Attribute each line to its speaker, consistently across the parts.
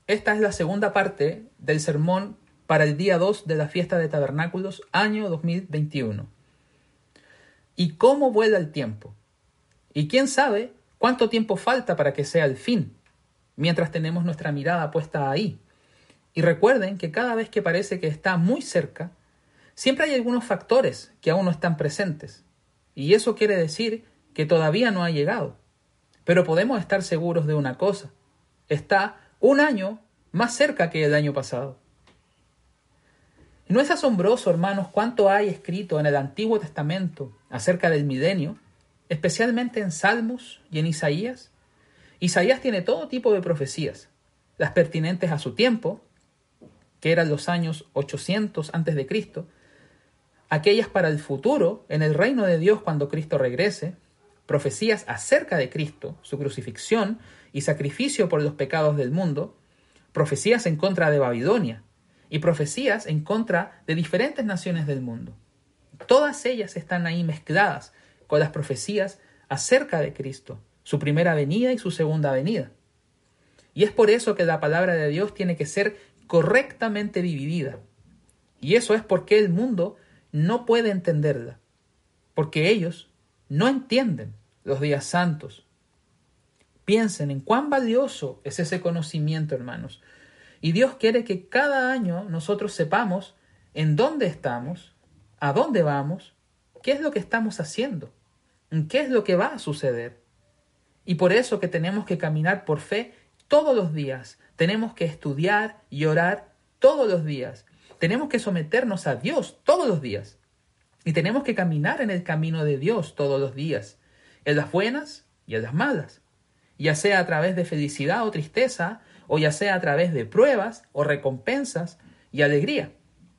Speaker 1: esta es la segunda parte del sermón para el día 2 de la fiesta de Tabernáculos, año 2021. ¿Y cómo vuela el tiempo? ¿Y quién sabe cuánto tiempo falta para que sea el fin? Mientras tenemos nuestra mirada puesta ahí. Y recuerden que cada vez que parece que está muy cerca, siempre hay algunos factores que aún no están presentes. Y eso quiere decir que todavía no ha llegado. Pero podemos estar seguros de una cosa. Está un año más cerca que el año pasado. ¿No es asombroso, hermanos, cuánto hay escrito en el Antiguo Testamento acerca del milenio, especialmente en Salmos y en Isaías? Isaías tiene todo tipo de profecías, las pertinentes a su tiempo, que eran los años 800 a.C., aquellas para el futuro, en el reino de Dios cuando Cristo regrese, profecías acerca de Cristo, su crucifixión y sacrificio por los pecados del mundo, profecías en contra de Babilonia y profecías en contra de diferentes naciones del mundo. Todas ellas están ahí mezcladas con las profecías acerca de Cristo, su primera venida y su segunda venida. Y es por eso que la palabra de Dios tiene que ser correctamente dividida. Y eso es porque el mundo no puede entenderla, porque ellos no entienden los días santos. Piensen en cuán valioso es ese conocimiento, hermanos. Y Dios quiere que cada año nosotros sepamos en dónde estamos, a dónde vamos, qué es lo que estamos haciendo, qué es lo que va a suceder. Y por eso que tenemos que caminar por fe todos los días. Tenemos que estudiar y orar todos los días. Tenemos que someternos a Dios todos los días. Y tenemos que caminar en el camino de Dios todos los días, en las buenas y en las malas, ya sea a través de felicidad o tristeza, o ya sea a través de pruebas o recompensas y alegría.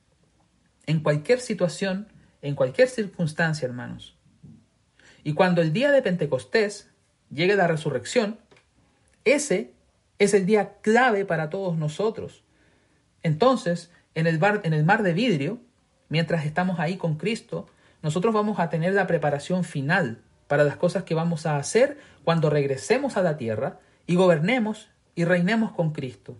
Speaker 1: En cualquier situación, en cualquier circunstancia, hermanos. Y cuando el día de Pentecostés llegue la resurrección, ese es el día clave para todos nosotros. Entonces, en el mar de vidrio, mientras estamos ahí con Cristo, nosotros vamos a tener la preparación final para las cosas que vamos a hacer cuando regresemos a la tierra y gobernemos y reinemos con Cristo.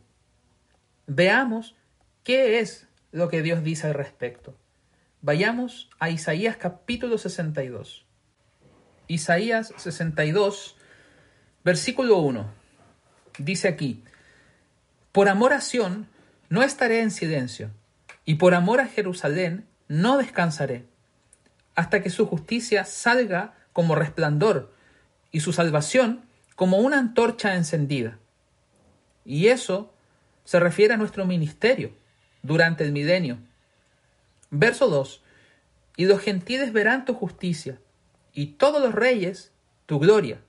Speaker 1: Veamos qué es lo que Dios dice al respecto. Vayamos a Isaías capítulo 62. Isaías 62, versículo 1. Dice aquí: por amor a Sión no estaré en silencio, y por amor a Jerusalén no descansaré, hasta que su justicia salga como resplandor y su salvación como una antorcha encendida. Y eso se refiere a nuestro ministerio durante el milenio. Verso 2. Y los gentiles verán tu justicia, y todos los reyes tu gloria.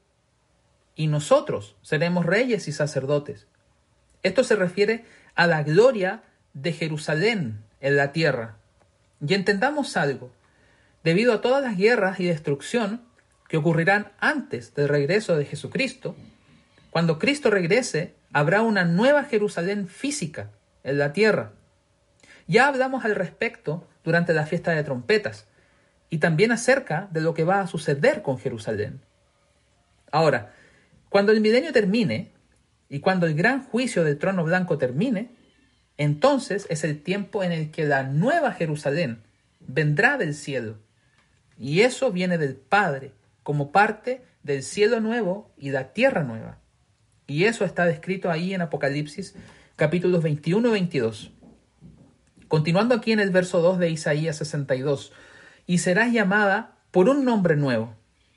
Speaker 1: Y nosotros seremos reyes y sacerdotes. Esto se refiere a la gloria de Jerusalén en la tierra. Y entendamos algo. Debido a todas las guerras y destrucción que ocurrirán antes del regreso de Jesucristo, cuando Cristo regrese, habrá una nueva Jerusalén física en la tierra. Ya hablamos al respecto durante la fiesta de trompetas y también acerca de lo que va a suceder con Jerusalén. Ahora, cuando el milenio termine y cuando el gran juicio del trono blanco termine, entonces es el tiempo en el que la nueva Jerusalén vendrá del cielo. Y eso viene del Padre, como parte del cielo nuevo y la tierra nueva. Y eso está descrito ahí en Apocalipsis, capítulos 21 y 22. Continuando aquí en el verso 2 de Isaías 62. Y serás llamada por un nombre nuevo.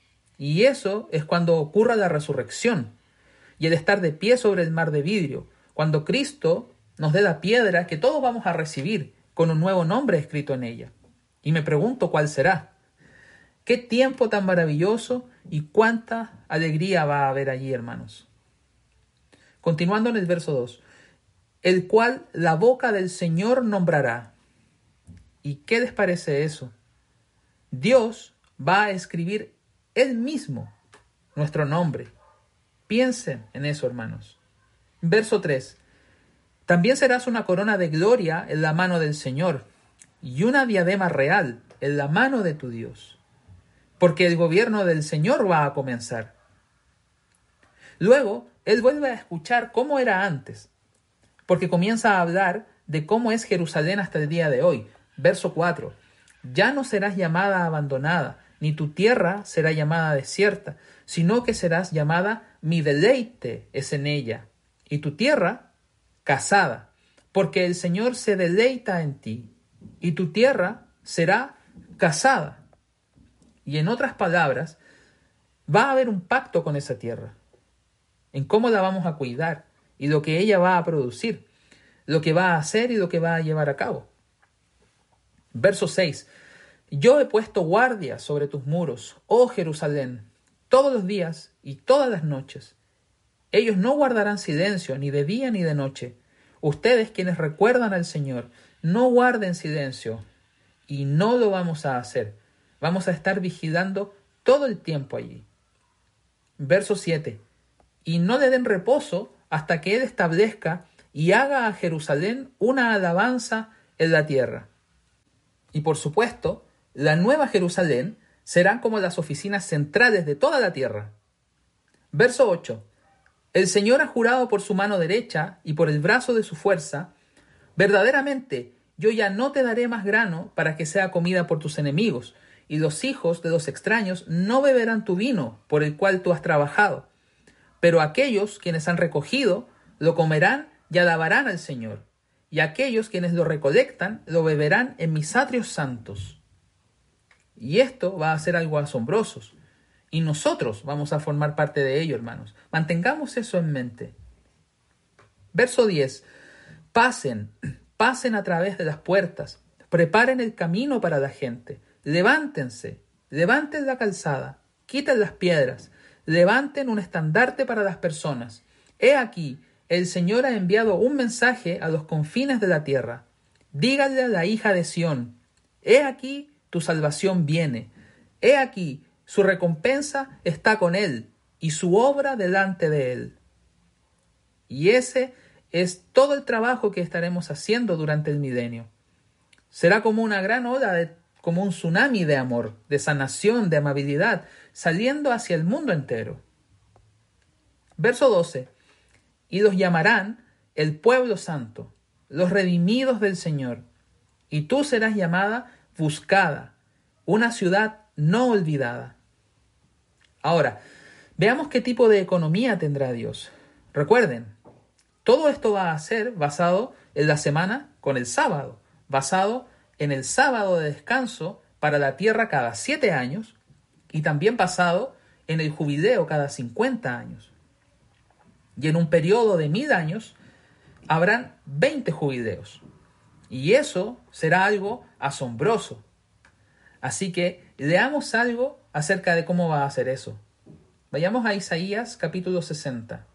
Speaker 1: Y eso es cuando ocurra la resurrección y el estar de pie sobre el mar de vidrio, cuando Cristo nos dé la piedra que todos vamos a recibir con un nuevo nombre escrito en ella. Y me pregunto cuál será. Qué tiempo tan maravilloso y cuánta alegría va a haber allí, hermanos. Continuando en el verso 2. El cual la boca del Señor nombrará. ¿Y qué les parece eso? Dios va a escribir Él mismo nuestro nombre. Piensen en eso, hermanos. Verso 3. También serás una corona de gloria en la mano del Señor y una diadema real en la mano de tu Dios, porque el gobierno del Señor va a comenzar. Luego, él vuelve a escuchar cómo era antes. porque comienza a hablar de cómo es Jerusalén hasta el día de hoy. Verso 4. Ya no serás llamada abandonada, ni tu tierra será llamada desierta, sino que serás llamada mi deleite es en ella, y tu tierra casada, porque el Señor se deleita en ti, y tu tierra será casada. Y en otras palabras, va a haber un pacto con esa tierra, en cómo la vamos a cuidar y lo que ella va a producir, lo que va a hacer y lo que va a llevar a cabo. Verso 6. Yo he puesto guardia sobre tus muros, oh Jerusalén, todos los días y todas las noches. Ellos no guardarán silencio ni de día ni de noche. Ustedes quienes recuerdan al Señor, no guarden silencio, y no lo vamos a hacer. Vamos a estar vigilando todo el tiempo allí. Verso 7. Y no le den reposo hasta que Él establezca y haga a Jerusalén una alabanza en la tierra. Y por supuesto, la nueva Jerusalén serán como las oficinas centrales de toda la tierra. Verso 8. El Señor ha jurado por su mano derecha y por el brazo de su fuerza, verdaderamente yo ya no te daré más grano para que sea comida por tus enemigos, y los hijos de los extraños no beberán tu vino por el cual tú has trabajado. Pero aquellos quienes han recogido lo comerán y alabarán al Señor, y aquellos quienes lo recolectan lo beberán en mis atrios santos. Y esto va a ser algo asombroso. Y nosotros vamos a formar parte de ello, hermanos. Mantengamos eso en mente. Verso 10. Pasen a través de las puertas. Preparen el camino para la gente. Levántense, levanten la calzada, quiten las piedras, levanten un estandarte para las personas. He aquí, el Señor ha enviado un mensaje a los confines de la tierra. Díganle a la hija de Sión, he aquí tu salvación viene. He aquí, su recompensa está con él y su obra delante de él. Y ese es todo el trabajo que estaremos haciendo durante el milenio. Será como una gran ola, como un tsunami de amor, de sanación, de amabilidad, saliendo hacia el mundo entero. Verso 12. Y los llamarán el pueblo santo, los redimidos del Señor. Y tú serás llamada buscada, una ciudad no olvidada. Ahora, veamos qué tipo de economía tendrá Dios. Recuerden, todo esto va a ser basado en la semana con el sábado, basado en el sábado de descanso para la tierra cada 7 años y también basado en el jubileo cada 50 años. Y en un periodo de 1000 años habrán 20 jubileos. Y eso será algo asombroso. Así que leamos algo acerca de cómo va a ser eso. Vayamos a Isaías capítulo 60.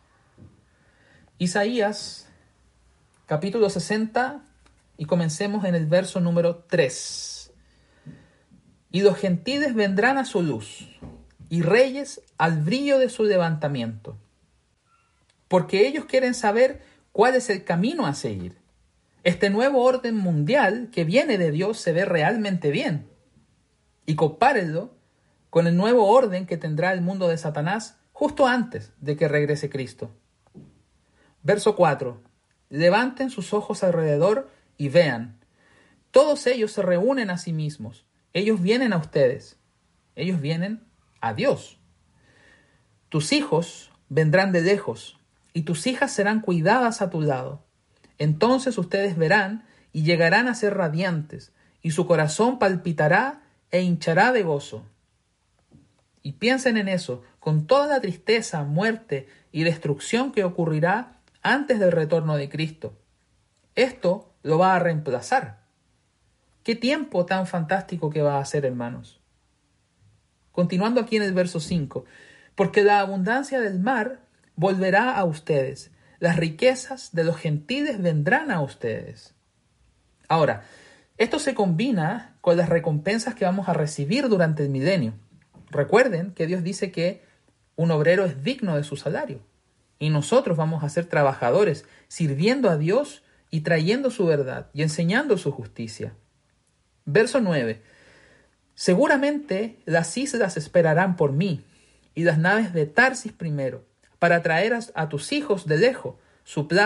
Speaker 1: Isaías capítulo 60 y comencemos en el verso número 3. Y los gentiles vendrán a su luz y reyes al brillo de su levantamiento. Porque ellos quieren saber cuál es el camino a seguir. Este nuevo orden mundial que viene de Dios se ve realmente bien. Y compárenlo con el nuevo orden que tendrá el mundo de Satanás justo antes de que regrese Cristo. Verso 4. Levanten sus ojos alrededor y vean. Todos ellos se reúnen a sí mismos. Ellos vienen a ustedes. Ellos vienen a Dios. Tus hijos vendrán de lejos y tus hijas serán cuidadas a tu lado. Entonces ustedes verán y llegarán a ser radiantes, y su corazón palpitará e hinchará de gozo. Y piensen en eso, con toda la tristeza, muerte y destrucción que ocurrirá antes del retorno de Cristo. Esto lo va a reemplazar. ¡Qué tiempo tan fantástico que va a ser, hermanos! Continuando aquí en el verso 5. Porque la abundancia del mar volverá a ustedes. Las riquezas de los gentiles vendrán a ustedes. Ahora, esto se combina con las recompensas que vamos a recibir durante el milenio. Recuerden que Dios dice que un obrero es digno de su salario. Y nosotros vamos a ser trabajadores, sirviendo a Dios y trayendo su verdad y enseñando su justicia. Verso 9. Seguramente las islas esperarán por mí, y las naves de Tarsis primero, para traer a tus hijos de lejos su plata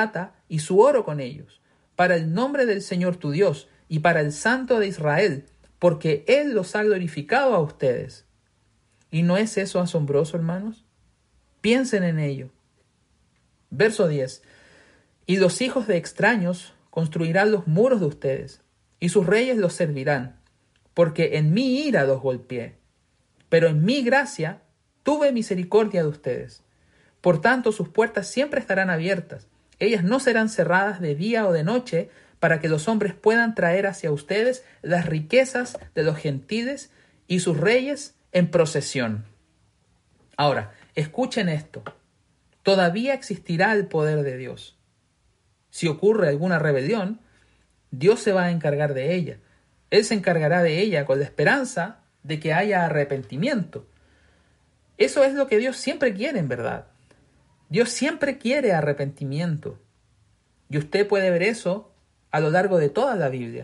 Speaker 1: y su oro con ellos, para el nombre del Señor tu Dios y para el Santo de Israel, porque Él los ha glorificado a ustedes. ¿Y no es eso asombroso, hermanos? Piensen en ello. Verso 10. Y los hijos de extraños construirán los muros de ustedes, y sus reyes los servirán, porque en mi ira los golpeé, pero en mi gracia tuve misericordia de ustedes. Por tanto, sus puertas siempre estarán abiertas, ellas no serán cerradas de día o de noche, para que los hombres puedan traer hacia ustedes las riquezas de los gentiles y sus reyes en procesión. Ahora, escuchen esto. Todavía existirá el poder de Dios. Si ocurre alguna rebelión, Dios se va a encargar de ella. Él se encargará de ella con la esperanza de que haya arrepentimiento. Eso es lo que Dios siempre quiere, en verdad. Dios siempre quiere arrepentimiento. Y usted puede ver eso a lo largo de toda la Biblia.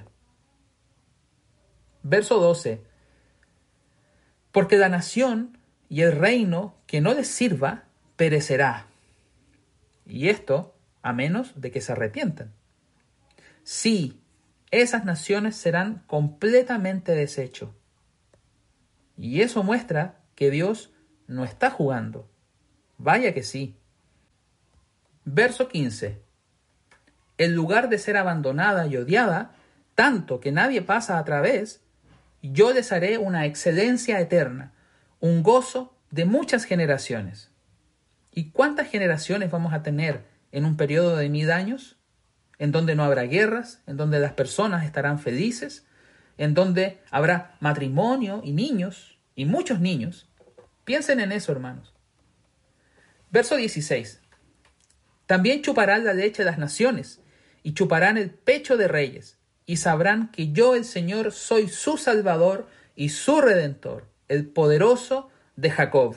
Speaker 1: Verso 12. Porque la nación y el reino que no les sirva perecerá. Y esto a menos de que se arrepientan. Sí, esas naciones serán completamente deshechos. Y eso muestra que Dios no está jugando. Vaya que sí. Verso 15. En lugar de ser abandonada y odiada, tanto que nadie pasa a través, yo les haré una excelencia eterna, un gozo de muchas generaciones. ¿Y cuántas generaciones vamos a tener en un periodo de 1000 años? En donde no habrá guerras, en donde las personas estarán felices, en donde habrá matrimonio y niños, y muchos niños. Piensen en eso, hermanos. Verso 16. También chuparán la leche de las naciones, y chuparán el pecho de reyes, y sabrán que yo, el Señor, soy su Salvador y su Redentor, el poderoso de Jacob.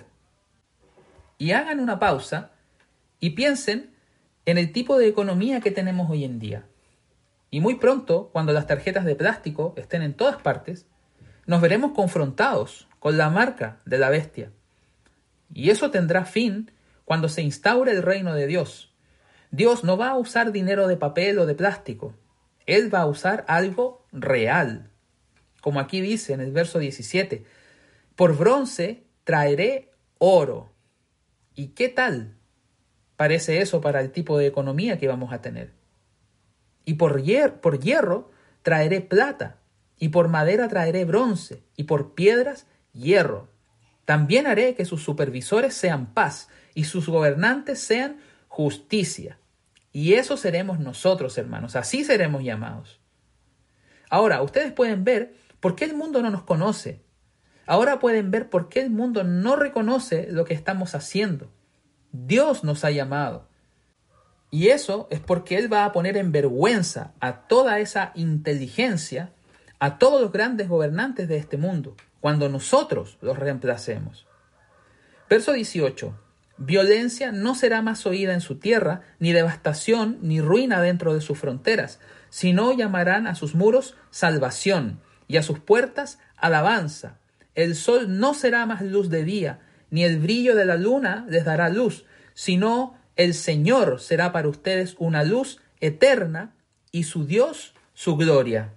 Speaker 1: Y hagan una pausa y piensen en el tipo de economía que tenemos hoy en día. Y muy pronto, cuando las tarjetas de plástico estén en todas partes, nos veremos confrontados con la marca de la bestia. Y eso tendrá fin cuando se instaure el reino de Dios. Dios no va a usar dinero de papel o de plástico. Él va a usar algo real. Como aquí dice en el verso 17, por bronce traeré oro. ¿Y qué tal parece eso para el tipo de economía que vamos a tener? Y por hierro traeré plata, y por madera traeré bronce, y por piedras hierro. También haré que sus supervisores sean paz, y sus gobernantes sean justicia. Y eso seremos nosotros, hermanos, así seremos llamados. Ahora, ustedes pueden ver por qué el mundo no nos conoce. Ahora pueden ver por qué el mundo no reconoce lo que estamos haciendo. Dios nos ha llamado. Y eso es porque Él va a poner en vergüenza a toda esa inteligencia, a todos los grandes gobernantes de este mundo, cuando nosotros los reemplacemos. Verso 18. Violencia no será más oída en su tierra, ni devastación, ni ruina dentro de sus fronteras, sino llamarán a sus muros salvación, y a sus puertas alabanza. El sol no será más luz de día, ni el brillo de la luna les dará luz, sino el Señor será para ustedes una luz eterna, y su Dios su gloria.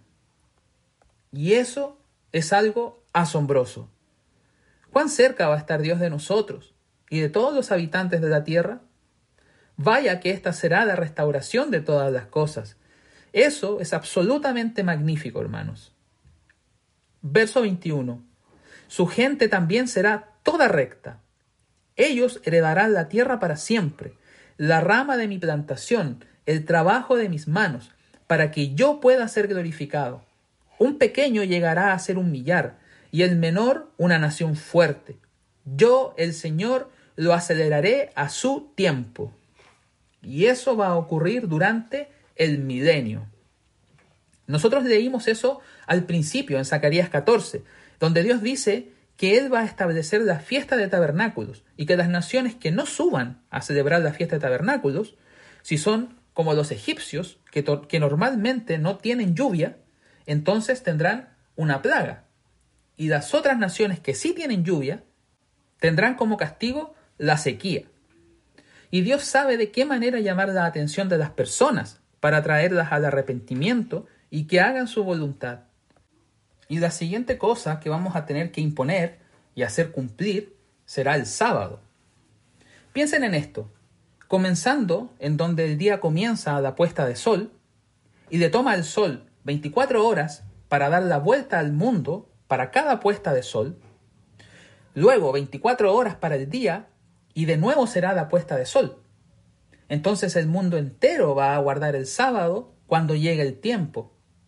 Speaker 1: Y eso es algo asombroso. ¿Cuán cerca va a estar Dios de nosotros y de todos los habitantes de la tierra? Vaya que esta será la restauración de todas las cosas. Eso es absolutamente magnífico, hermanos. Verso 21. Su gente también será toda recta. Ellos heredarán la tierra para siempre, la rama de mi plantación, el trabajo de mis manos, para que yo pueda ser glorificado. Un pequeño llegará a ser un millar, y el menor una nación fuerte. Yo, el Señor, lo aceleraré a su tiempo. Y eso va a ocurrir durante el milenio. Nosotros leímos eso al principio en Zacarías 14, donde Dios dice que Él va a establecer la fiesta de tabernáculos y que las naciones que no suban a celebrar la fiesta de tabernáculos, si son como los egipcios, que normalmente no tienen lluvia, entonces tendrán una plaga. Y las otras naciones que sí tienen lluvia, tendrán como castigo la sequía. Y Dios sabe de qué manera llamar la atención de las personas para atraerlas al arrepentimiento y que hagan su voluntad. Y la siguiente cosa que vamos a tener que imponer y hacer cumplir será el sábado. Piensen en esto, comenzando en donde el día comienza a la puesta de sol y le toma al sol 24 horas para dar la vuelta al mundo para cada puesta de sol, luego 24 horas para el día y de nuevo será la puesta de sol. Entonces el mundo entero va a guardar el sábado cuando llegue el tiempo.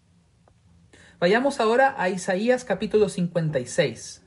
Speaker 1: Vayamos ahora a Isaías capítulo 56.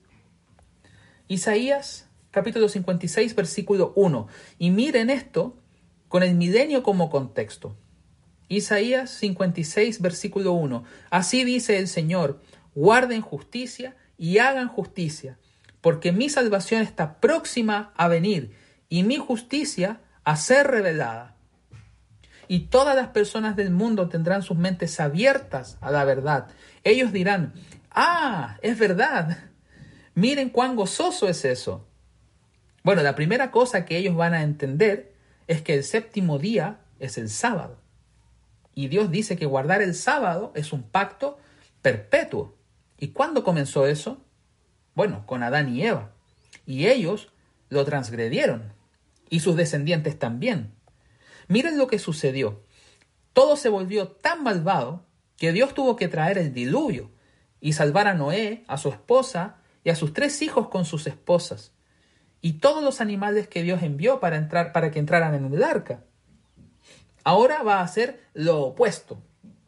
Speaker 1: Isaías capítulo 56 versículo 1. Y miren esto con el milenio como contexto. Isaías 56 versículo 1. Así dice el Señor, guarden justicia y hagan justicia, porque mi salvación está próxima a venir y mi justicia a ser revelada. Y todas las personas del mundo tendrán sus mentes abiertas a la verdad. Ellos dirán, es verdad. Miren cuán gozoso es eso. Bueno, la primera cosa que ellos van a entender es que el séptimo día es el sábado. Y Dios dice que guardar el sábado es un pacto perpetuo. ¿Y cuándo comenzó eso? Bueno, con Adán y Eva. Y ellos lo transgredieron. Y sus descendientes también. Miren lo que sucedió. Todo se volvió tan malvado que Dios tuvo que traer el diluvio y salvar a Noé, a su esposa y a sus 3 hijos con sus esposas. Y todos los animales que Dios envió para que entraran en el arca. Ahora va a hacer lo opuesto.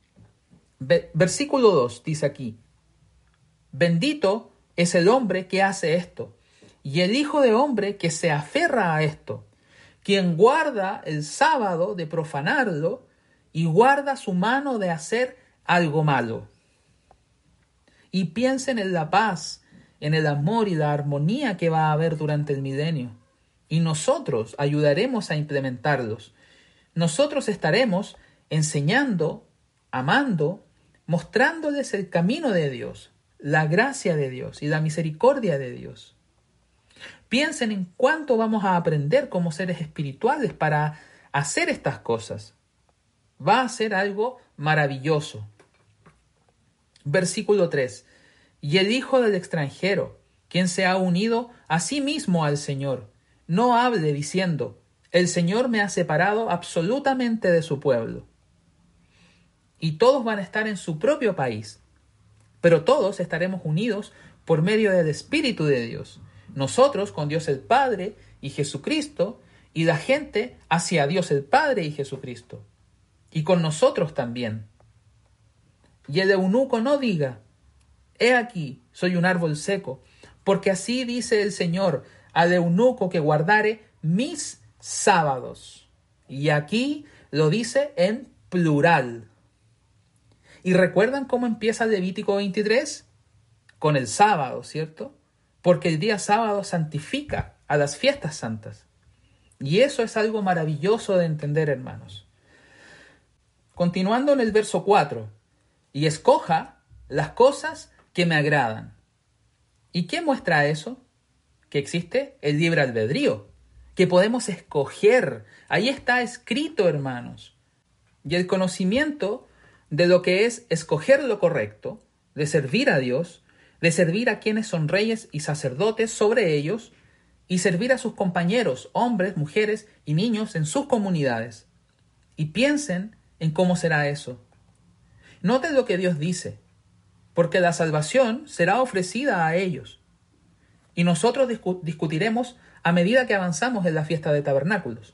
Speaker 1: Versículo 2 dice aquí, bendito es el hombre que hace esto, y el hijo de hombre que se aferra a esto, quien guarda el sábado de profanarlo y guarda su mano de hacer algo malo. Y piensen en la paz, en el amor y la armonía que va a haber durante el milenio. Y nosotros ayudaremos a implementarlos. Nosotros estaremos enseñando, amando, mostrándoles el camino de Dios, la gracia de Dios y la misericordia de Dios. Piensen en cuánto vamos a aprender como seres espirituales para hacer estas cosas. Va a ser algo maravilloso. Versículo 3. Y el hijo del extranjero, quien se ha unido a sí mismo al Señor, no hable diciendo, el Señor me ha separado absolutamente de su pueblo. Y todos van a estar en su propio país, pero todos estaremos unidos por medio del Espíritu de Dios. Nosotros con Dios el Padre y Jesucristo, y la gente hacia Dios el Padre y Jesucristo. Y con nosotros también. Y el eunuco no diga, he aquí, soy un árbol seco, porque así dice el Señor al eunuco que guardare mis sábados. Y aquí lo dice en plural. ¿Y recuerdan cómo empieza Levítico 23? Con el sábado, ¿cierto? Porque el día sábado santifica a las fiestas santas. Y eso es algo maravilloso de entender, hermanos. Continuando en el verso 4. Y escoja las cosas que me agradan. ¿Y qué muestra eso? Que existe el libre albedrío, que podemos escoger. Ahí está escrito, hermanos. Y el conocimiento de lo que es escoger lo correcto, de servir a Dios, de servir a quienes son reyes y sacerdotes sobre ellos, y servir a sus compañeros, hombres, mujeres y niños en sus comunidades. Y piensen en cómo será eso. Noten lo que Dios dice, porque la salvación será ofrecida a ellos. Y nosotros discutiremos a medida que avanzamos en la fiesta de tabernáculos.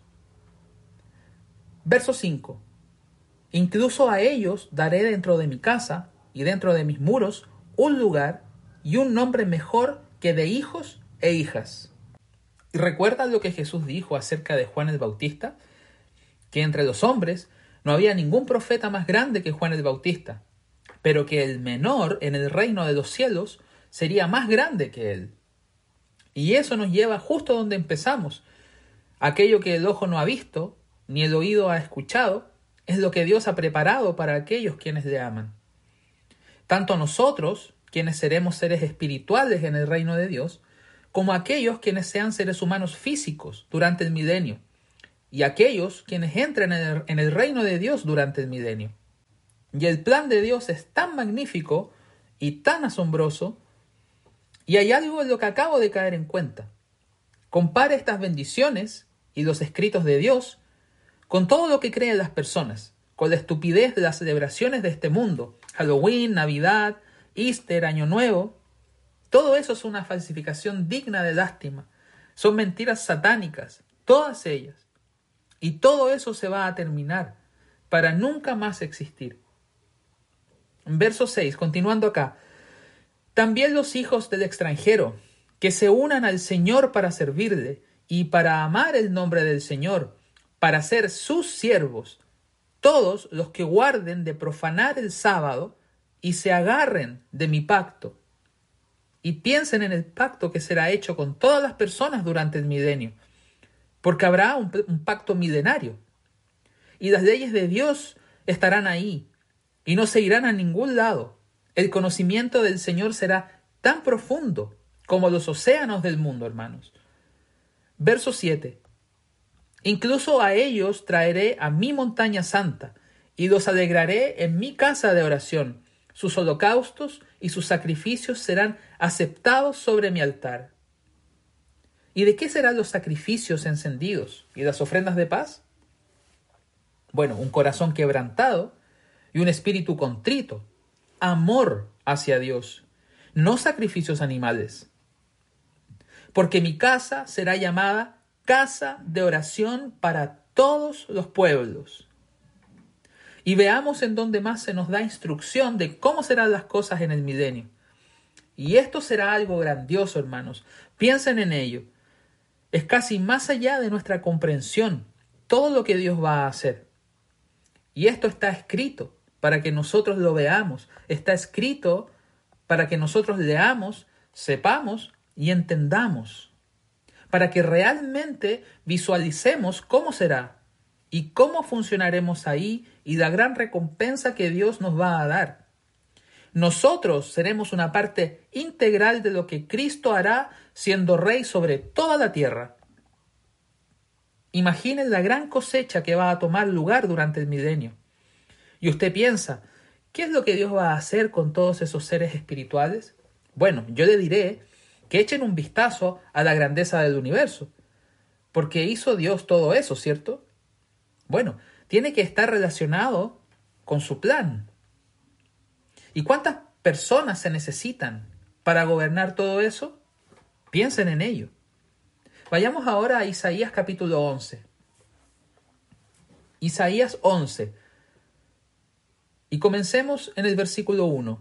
Speaker 1: Verso 5. Incluso a ellos daré dentro de mi casa y dentro de mis muros un lugar y un nombre mejor que de hijos e hijas. ¿Y recuerdan lo que Jesús dijo acerca de Juan el Bautista? Que entre los hombres no había ningún profeta más grande que Juan el Bautista, pero que el menor en el reino de los cielos sería más grande que él. Y eso nos lleva justo donde empezamos. Aquello que el ojo no ha visto, ni el oído ha escuchado, es lo que Dios ha preparado para aquellos quienes le aman. Tanto nosotros, quienes seremos seres espirituales en el reino de Dios, como aquellos quienes sean seres humanos físicos durante el milenio, y aquellos quienes entren en el reino de Dios durante el milenio. Y el plan de Dios es tan magnífico y tan asombroso, y hay algo en lo que acabo de caer en cuenta. Compare estas bendiciones y los escritos de Dios con todo lo que creen las personas, con la estupidez de las celebraciones de este mundo, Halloween, Navidad, Easter, Año Nuevo. Todo eso es una falsificación digna de lástima. Son mentiras satánicas, todas ellas. Y todo eso se va a terminar para nunca más existir. En verso 6, continuando acá. También los hijos del extranjero, que se unan al Señor para servirle y para amar el nombre del Señor, para ser sus siervos, todos los que guarden de profanar el sábado y se agarren de mi pacto, y piensen en el pacto que será hecho con todas las personas durante el milenio, porque habrá un pacto milenario, y las leyes de Dios estarán ahí, y no se irán a ningún lado. El conocimiento del Señor será tan profundo como los océanos del mundo, hermanos. Verso 7. Incluso a ellos traeré a mi montaña santa, y los alegraré en mi casa de oración. Sus holocaustos y sus sacrificios serán aceptados sobre mi altar. ¿Y de qué serán los sacrificios encendidos y las ofrendas de paz? Bueno, un corazón quebrantado y un espíritu contrito, amor hacia Dios, no sacrificios animales. Porque mi casa será llamada casa de oración para todos los pueblos. Y veamos en dónde más se nos da instrucción de cómo serán las cosas en el milenio. Y esto será algo grandioso, hermanos. Piensen en ello. Es casi más allá de nuestra comprensión todo lo que Dios va a hacer. Y esto está escrito para que nosotros lo veamos. Está escrito para que nosotros leamos, sepamos y entendamos. Para que realmente visualicemos cómo será y cómo funcionaremos ahí y la gran recompensa que Dios nos va a dar. Nosotros seremos una parte integral de lo que Cristo hará siendo Rey sobre toda la tierra. Imaginen la gran cosecha que va a tomar lugar durante el milenio. Y usted piensa, ¿qué es lo que Dios va a hacer con todos esos seres espirituales? Bueno, yo le diré que echen un vistazo a la grandeza del universo, porque hizo Dios todo eso, ¿cierto? Bueno, tiene que estar relacionado con su plan. ¿Y cuántas personas se necesitan para gobernar todo eso? Piensen en ello. Vayamos ahora a Isaías capítulo 11. Isaías 11. Y comencemos en el versículo 1.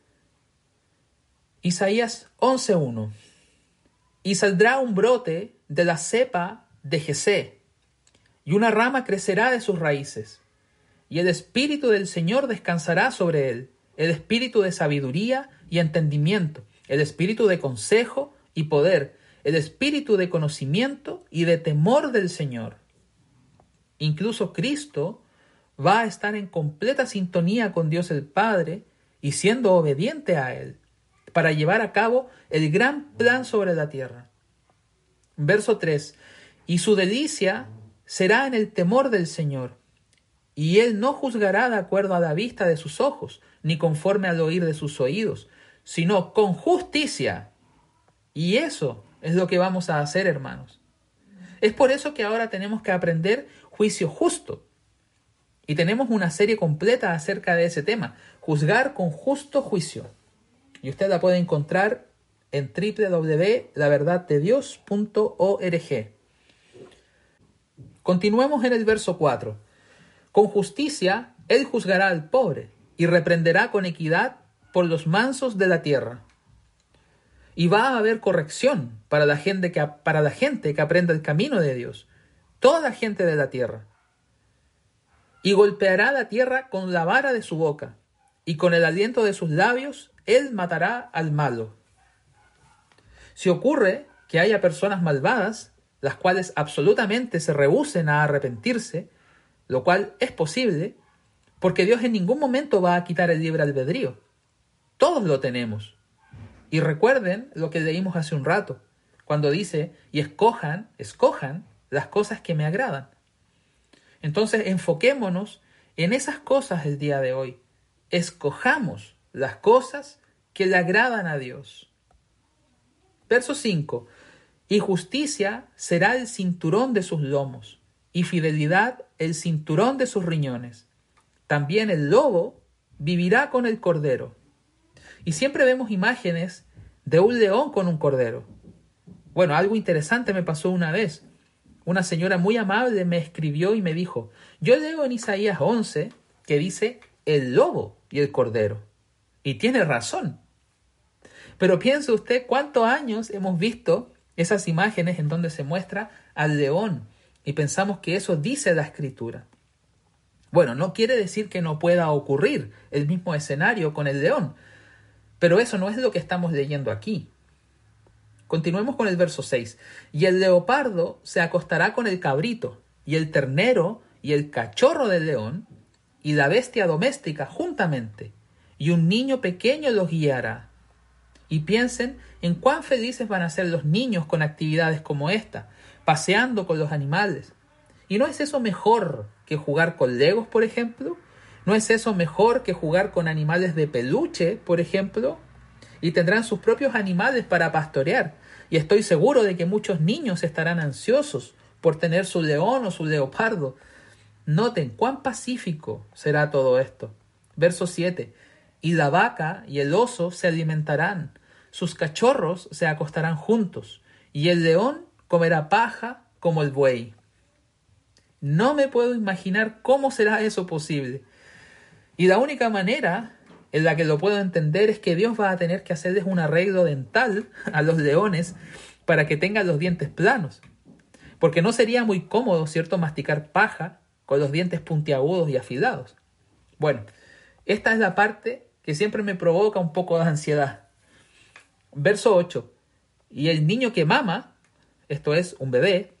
Speaker 1: Isaías 11:1. Y saldrá un brote de la cepa de Jesé, y una rama crecerá de sus raíces, y el espíritu del Señor descansará sobre él, el espíritu de sabiduría y entendimiento, el espíritu de consejo y poder, el espíritu de conocimiento y de temor del Señor. Incluso Cristo va a estar en completa sintonía con Dios el Padre y siendo obediente a Él para llevar a cabo el gran plan sobre la tierra. Verso 3. Y su delicia será en el temor del Señor, y Él no juzgará de acuerdo a la vista de sus ojos, ni conforme al oír de sus oídos, sino con justicia. Y eso es lo que vamos a hacer, hermanos. Es por eso que ahora tenemos que aprender juicio justo. Y tenemos una serie completa acerca de ese tema, juzgar con justo juicio. Y usted la puede encontrar en www.laverdadtedios.org. Continuemos en el verso 4. Con justicia Él juzgará al pobre y reprenderá con equidad por los mansos de la tierra. Y va a haber corrección para la gente que aprenda el camino de Dios, toda la gente de la tierra. Y golpeará la tierra con la vara de su boca, y con el aliento de sus labios Él matará al malo. Si ocurre que haya personas malvadas, las cuales absolutamente se rehúsen a arrepentirse, lo cual es posible, porque Dios en ningún momento va a quitar el libre albedrío. Todos lo tenemos. Y recuerden lo que leímos hace un rato, cuando dice, y escojan las cosas que me agradan. Entonces enfoquémonos en esas cosas el día de hoy. Escojamos las cosas que le agradan a Dios. Verso 5. Y justicia será el cinturón de sus lomos, y fidelidad el cinturón de sus riñones. También el lobo vivirá con el cordero. Y siempre vemos imágenes de un león con un cordero. Bueno, algo interesante me pasó una vez. Una señora muy amable me escribió y me dijo, yo leo en Isaías 11 que dice el lobo y el cordero. Y tiene razón. Pero piense usted cuántos años hemos visto esas imágenes en donde se muestra al león y pensamos que eso dice la Escritura. Bueno, no quiere decir que no pueda ocurrir el mismo escenario con el león, pero eso no es lo que estamos leyendo aquí. Continuemos con el verso 6. Y el leopardo se acostará con el cabrito, y el ternero y el cachorro del león, y la bestia doméstica juntamente, y un niño pequeño los guiará. Y piensen en cuán felices van a ser los niños con actividades como esta, paseando con los animales. ¿Y no es eso mejor que jugar con legos, por ejemplo? ¿No es eso mejor que jugar con animales de peluche, por ejemplo? Y tendrán sus propios animales para pastorear. Y estoy seguro de que muchos niños estarán ansiosos por tener su león o su leopardo. Noten cuán pacífico será todo esto. Verso 7. Y la vaca y el oso se alimentarán, sus cachorros se acostarán juntos, y el león comerá paja como el buey. No me puedo imaginar cómo será eso posible. Y la única manera en la que lo puedo entender es que Dios va a tener que hacerles un arreglo dental a los leones para que tengan los dientes planos. Porque no sería muy cómodo, ¿cierto?, masticar paja con los dientes puntiagudos y afilados. Bueno, esta es la parte que siempre me provoca un poco de ansiedad. Verso 8. Y el niño que mama, esto es, un bebé,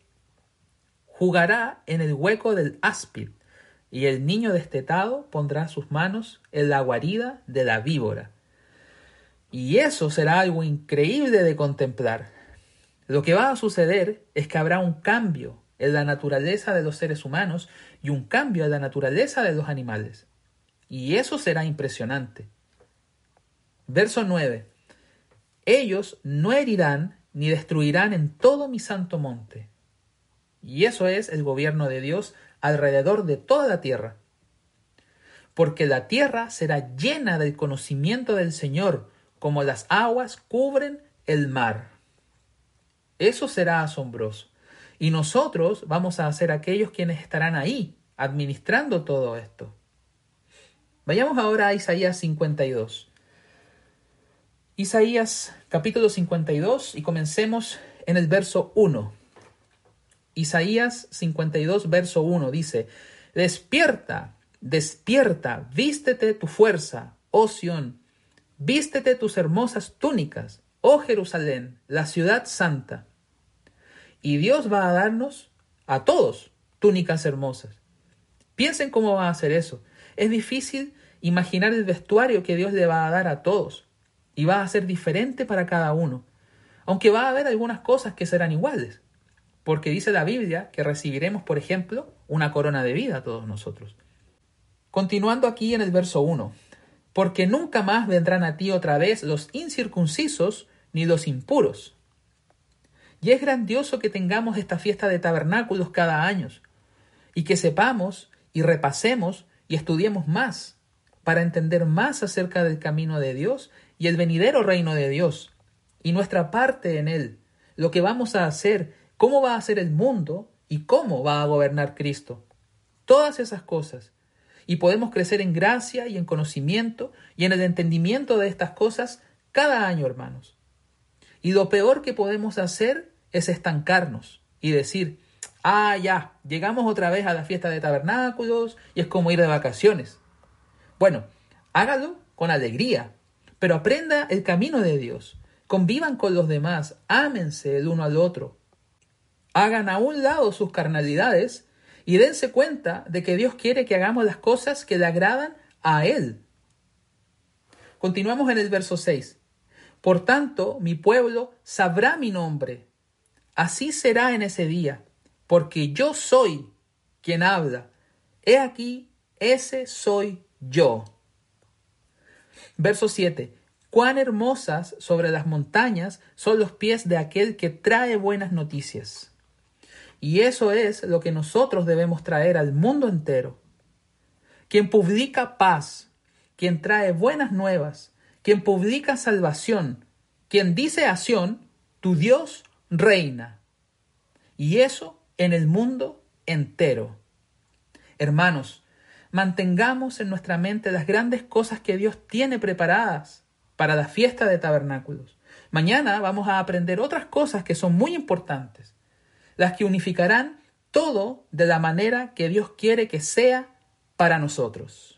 Speaker 1: jugará en el hueco del áspid, y el niño destetado pondrá sus manos en la guarida de la víbora. Y eso será algo increíble de contemplar. Lo que va a suceder es que habrá un cambio en la naturaleza de los seres humanos y un cambio en la naturaleza de los animales. Y eso será impresionante. Verso 9. Ellos no herirán ni destruirán en todo mi santo monte. Y eso es el gobierno de Dios alrededor de toda la tierra. Porque la tierra será llena del conocimiento del Señor, como las aguas cubren el mar. Eso será asombroso. Y nosotros vamos a ser aquellos quienes estarán ahí, administrando todo esto. Vayamos ahora a Isaías 52. Isaías capítulo 52 y comencemos en el verso 1. Isaías 52 verso 1 dice: Despierta, despierta, vístete tu fuerza, oh Sión, vístete tus hermosas túnicas, oh Jerusalén, la ciudad santa. Y Dios va a darnos a todos túnicas hermosas. Piensen cómo va a hacer eso. Es difícil imaginar el vestuario que Dios le va a dar a todos. Y va a ser diferente para cada uno. Aunque va a haber algunas cosas que serán iguales. Porque dice la Biblia que recibiremos, por ejemplo, una corona de vida todos nosotros. Continuando aquí en el verso 1. Porque nunca más vendrán a ti otra vez los incircuncisos ni los impuros. Y es grandioso que tengamos esta fiesta de tabernáculos cada año. Y que sepamos y repasemos y estudiemos más para entender más acerca del camino de Dios y el venidero reino de Dios, y nuestra parte en él, lo que vamos a hacer, cómo va a ser el mundo y cómo va a gobernar Cristo. Todas esas cosas. Y podemos crecer en gracia y en conocimiento y en el entendimiento de estas cosas cada año, hermanos. Y lo peor que podemos hacer es estancarnos y decir, ya, llegamos otra vez a la fiesta de tabernáculos y es como ir de vacaciones. Bueno, hágalo con alegría, pero aprenda el camino de Dios. Convivan con los demás, ámense el uno al otro. Hagan a un lado sus carnalidades y dense cuenta de que Dios quiere que hagamos las cosas que le agradan a Él. Continuamos en el verso 6. Por tanto, mi pueblo sabrá mi nombre. Así será en ese día, porque yo soy quien habla He aquí, ese soy yo. Verso 7. Cuán hermosas sobre las montañas son los pies de aquel que trae buenas noticias. Y eso es lo que nosotros debemos traer al mundo entero. Quien publica paz, quien trae buenas nuevas, quien publica salvación, quien dice a Sión, tu Dios reina. Y eso en el mundo entero. Hermanos, mantengamos en nuestra mente las grandes cosas que Dios tiene preparadas para la fiesta de tabernáculos. Mañana vamos a aprender otras cosas que son muy importantes, las que unificarán todo de la manera que Dios quiere que sea para nosotros.